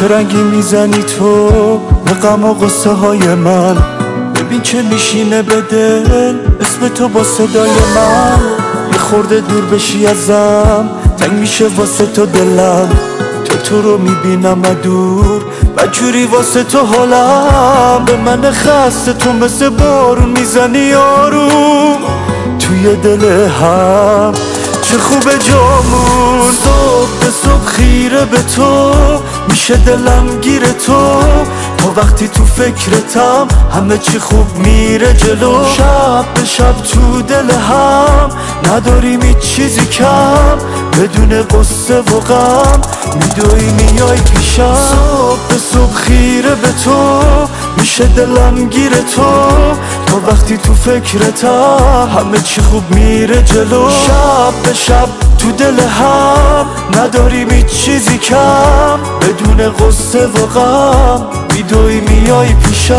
چه رنگی میزنی تو به غم و غصه های من؟ ببین چه میشینه به دل اسم تو با صدای من. یه خورده دور بشی ازم تنگ میشه واسه تو دلم. تو رو میبینم دور بدجوری واسه تو حالم. به من خسته تو مثل بارون میزنی آروم توی دل هم. چه خوبه جامون صبح به صبح خیره به تو میشه دلم گیره تو. تا وقتی تو فکرتم همه چی خوب میره جلو. شب به شب تو دل هم نداریم هیچ چیزی کم. بدون قصه و غم میدوی میای پیشم. صبح به صبح خیره به تو میشه دلم گیره تو. تا وقتی تو فکرتم همه چی خوب میره جلو. شب به شب تو دل هم نداریم هیچ چیزی کم. بدون قصه و غم میدوی میای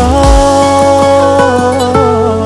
پیشم.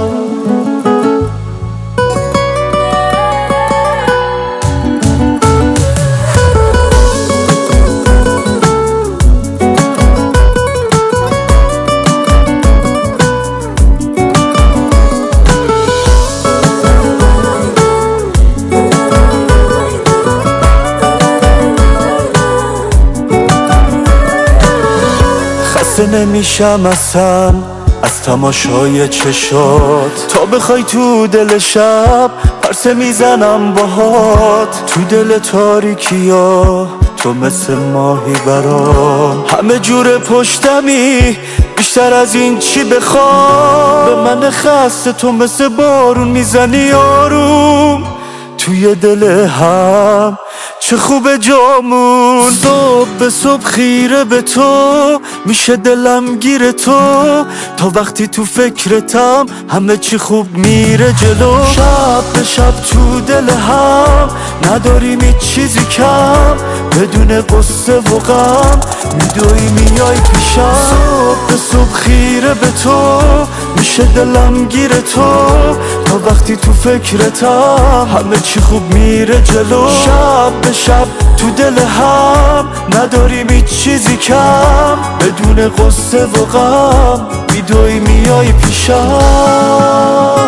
خسته نمیشم اصلا از تماشای چشات. تا بخوای تو دل شب پرسه میزنم باهات. تو دل تاریکیا تو مثل ماهی برام. همه جور پشتمی بیشتر از این چی بخوام. به من خسته تو مثل بارون میزنی آروم توی دل هم. چه خوبه جامون صبح به صبح خیره به تو میشه دلم گیره تو. تا وقتی تو فکرتم همه چی خوب میره جلو. شب به شب تو دل هم نداریم هیچ چیزی کم. بدون قصه و غم میدوی میای پیشم. صبح به صبح خیره به تو میشه دلم گیره تو. تا وقتی تو فکرتم همه چی خوب میره جلو. شب به شب تو دل هم نداریم هیچ چیزی کم. بدون قصه و غم میدوی میای پیشم.